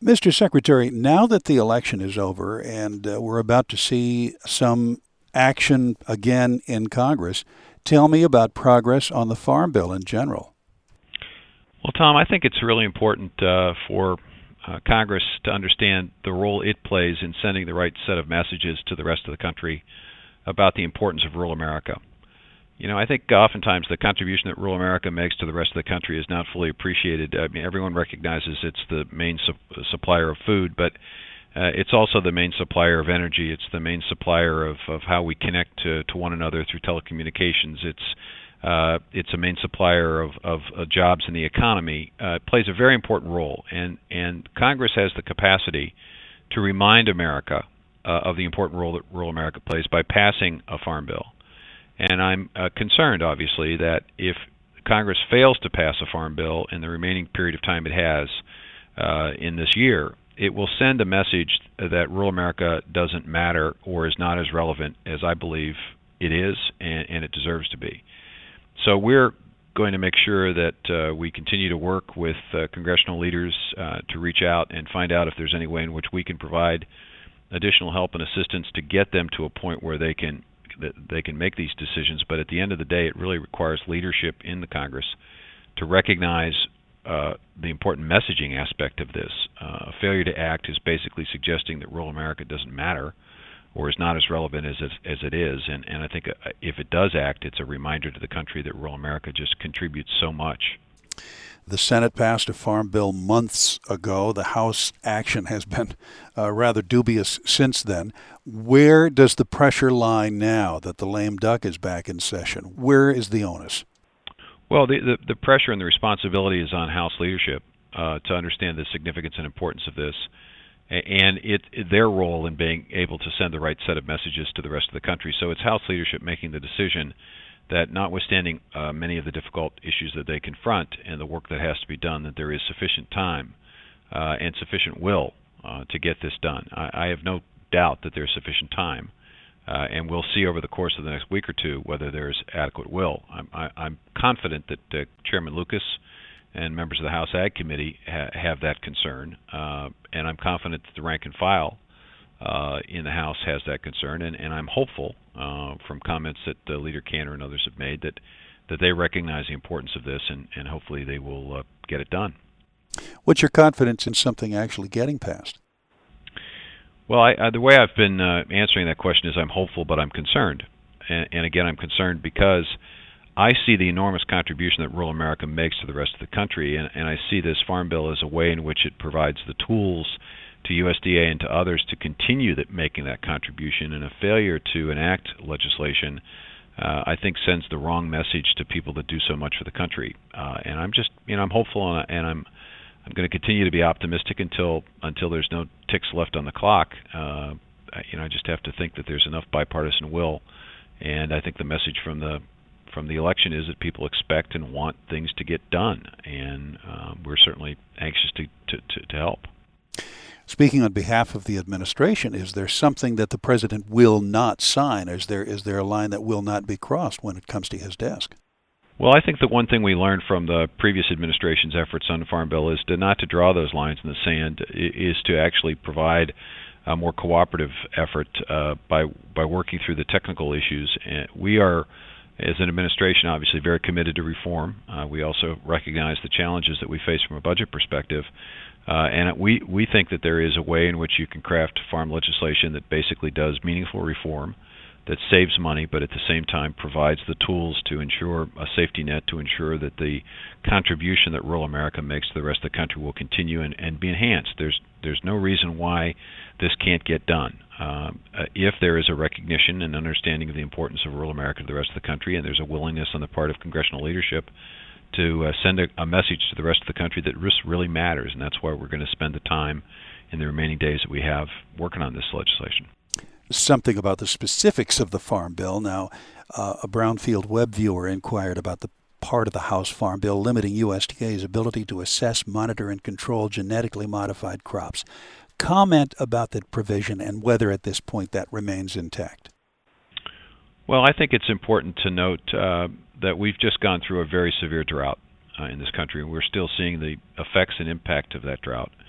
Mr. Secretary, now that the election is over and we're about to see some action again in Congress, tell me about progress on the Farm Bill in general. Well, Tom, I think it's really important for Congress to understand the role it plays in sending the right set of messages to the rest of the country about the importance of rural America. You know, I think oftentimes the contribution that rural America makes to the rest of the country is not fully appreciated. I mean, everyone recognizes it's the main supplier of food, but it's also the main supplier of energy. It's the main supplier of how we connect to one another through telecommunications. It's a main supplier of jobs in the economy. It plays a very important role, and Congress has the capacity to remind America of the important role that rural America plays by passing a farm bill. And I'm concerned, obviously, that if Congress fails to pass a farm bill in the remaining period of time it has in this year, it will send a message that rural America doesn't matter or is not as relevant as I believe it is and it deserves to be. So we're going to make sure that we continue to work with congressional leaders to reach out and find out if there's any way in which we can provide additional help and assistance to get them to a point where they can make these decisions. But at the end of the day, it really requires leadership in the Congress to recognize the important messaging aspect of this. A failure to act is basically suggesting that rural America doesn't matter or is not as relevant as it is. And I think if it does act, it's a reminder to the country that rural America just contributes so much. The Senate passed a farm bill months ago. The House action has been rather dubious since then. Where does the pressure lie now that the lame duck is back in session? Where is the onus? Well, the pressure and the responsibility is on House leadership to understand the significance and importance of this, and their role in being able to send the right set of messages to the rest of the country. So it's House leadership making the decision that notwithstanding many of the difficult issues that they confront and the work that has to be done, that there is sufficient time and sufficient will to get this done. I have no doubt that there's sufficient time, and we'll see over the course of the next week or two whether there's adequate will. I'm confident that Chairman Lucas and members of the House Ag Committee have that concern, and I'm confident that the rank and file in the House has that concern, and I'm hopeful from comments that Leader Cantor and others have made that they recognize the importance of this, and hopefully they will get it done. What's your confidence in something actually getting passed? Well, the way I've been answering that question is I'm hopeful, but I'm concerned. And again, I'm concerned because I see the enormous contribution that rural America makes to the rest of the country, and I see this farm bill as a way in which it provides the tools to USDA and to others to continue making that contribution. And a failure to enact legislation, I think, sends the wrong message to people that do so much for the country. And I'm just, I'm hopeful, and I'm going to continue to be optimistic until there's no ticks left on the clock. I just have to think that there's enough bipartisan will, and I think the message from the election is that people expect and want things to get done, and we're certainly anxious to help. Speaking on behalf of the administration, is there something that the president will not sign? Is there a line that will not be crossed when it comes to his desk? Well, I think the one thing we learned from the previous administration's efforts on the Farm Bill is not to draw those lines in the sand, is to actually provide a more cooperative effort by working through the technical issues. And we are, as an administration, obviously very committed to reform. We also recognize the challenges that we face from a budget perspective. And we think that there is a way in which you can craft farm legislation that basically does meaningful reform, that saves money, but at the same time provides the tools to ensure a safety net, to ensure that the contribution that rural America makes to the rest of the country will continue and be enhanced. There's no reason why this can't get done. If there is a recognition and understanding of the importance of rural America to the rest of the country, and there's a willingness on the part of congressional leadership to send a message to the rest of the country that this really matters, and that's why we're going to spend the time in the remaining days that we have working on this legislation. Something about the specifics of the Farm Bill. Now, a Brownfield web viewer inquired about the part of the House Farm Bill limiting USDA's ability to assess, monitor, and control genetically modified crops. Comment about that provision and whether at this point that remains intact. Well, I think it's important to note that we've just gone through a very severe drought in this country, and we're still seeing the effects and impact of that drought.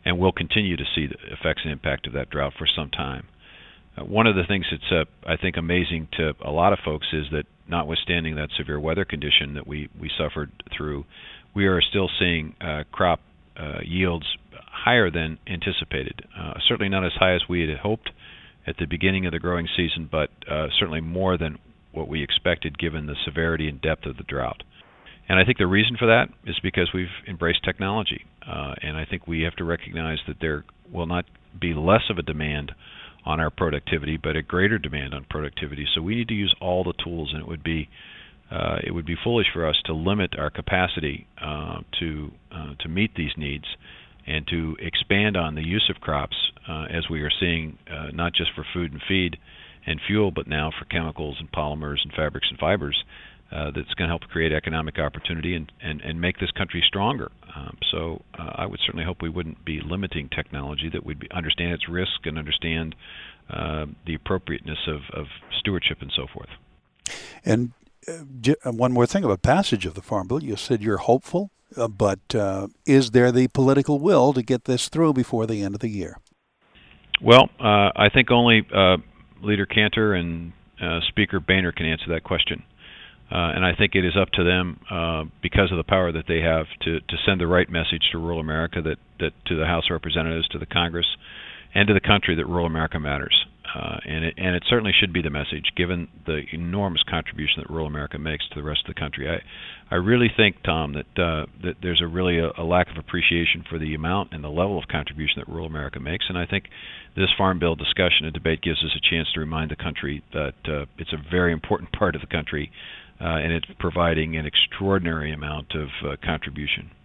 and we'll continue to see the effects and impact of that drought for some time. One of the things that's, I think, amazing to a lot of folks is that notwithstanding that severe weather condition that we suffered through, we are still seeing crop yields higher than anticipated. Certainly not as high as we had hoped at the beginning of the growing season, but certainly more than what we expected given the severity and depth of the drought. And I think the reason for that is because we've embraced technology. And I think we have to recognize that there will not be less of a demand on our productivity, but a greater demand on productivity. So we need to use all the tools, and it would be foolish for us to limit our capacity to meet these needs and to expand on the use of crops as we are seeing, not just for food and feed and fuel, but now for chemicals and polymers and fabrics and fibers. That's going to help create economic opportunity and make this country stronger. So I would certainly hope we wouldn't be limiting technology, that we'd understand its risk and understand the appropriateness of stewardship and so forth. And one more thing about passage of the Farm Bill. You said you're hopeful, but is there the political will to get this through before the end of the year? Well, I think only Leader Cantor and Speaker Boehner can answer that question. And I think it is up to them, because of the power that they have, to send the right message to rural America, that to the House of Representatives, to the Congress, and to the country, that rural America matters. And it certainly should be the message, given the enormous contribution that rural America makes to the rest of the country. I really think, Tom, that there's a lack of appreciation for the amount and the level of contribution that rural America makes, and I think this Farm Bill discussion and debate gives us a chance to remind the country that it's a very important part of the country, and it's providing an extraordinary amount of contribution.